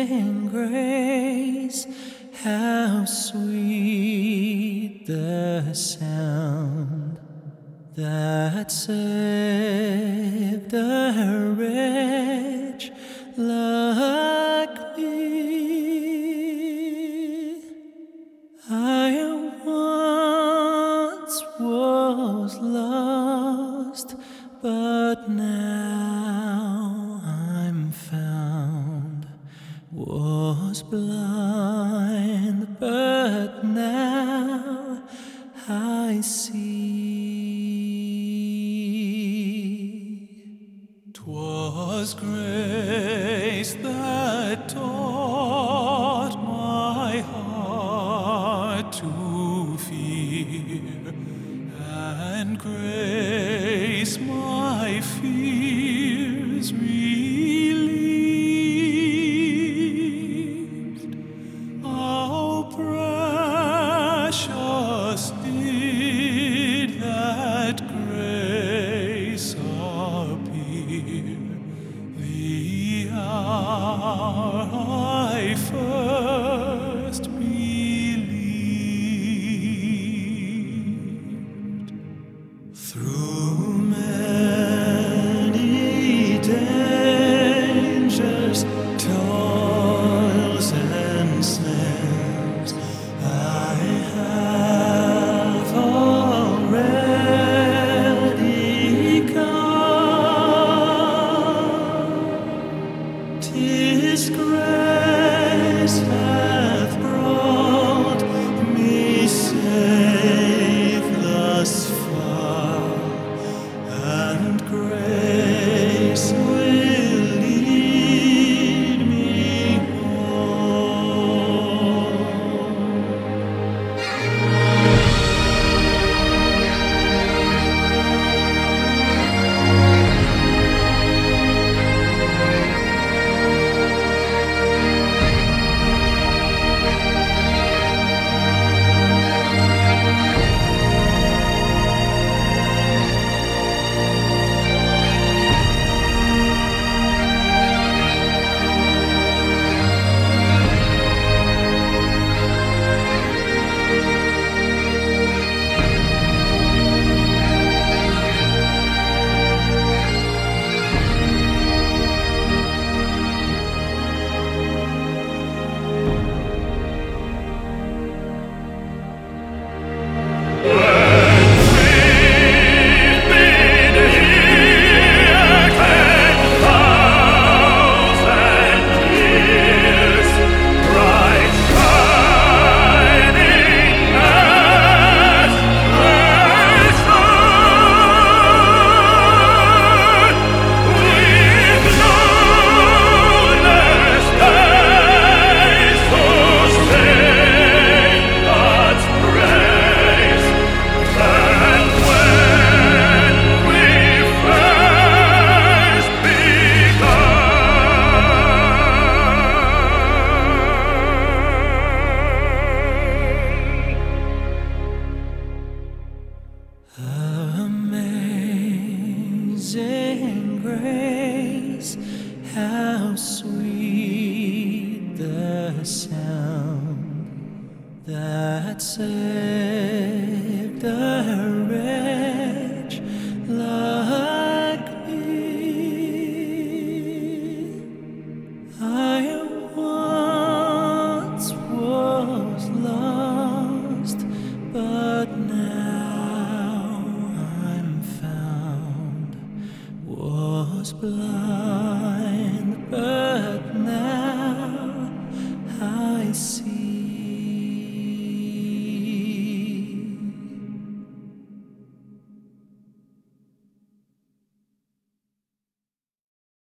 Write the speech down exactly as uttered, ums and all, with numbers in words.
Amazing grace, how sweet the sound that saved a wretch like me. I once was lost, but now I'm found. Was blind, but now I see. 'Twas grace that taught my heart to fear, and grace my fears relieved. How precious did that grace appear the hour I first believed. Through many dangers, toils and snares, I have already come. 'Tis grace hath brought me safe thus far, and grace will lead me home. Amazing grace, how sweet the sound that saved a wretch like me. I once was lost, but now I'm found. Was blind, but now I see.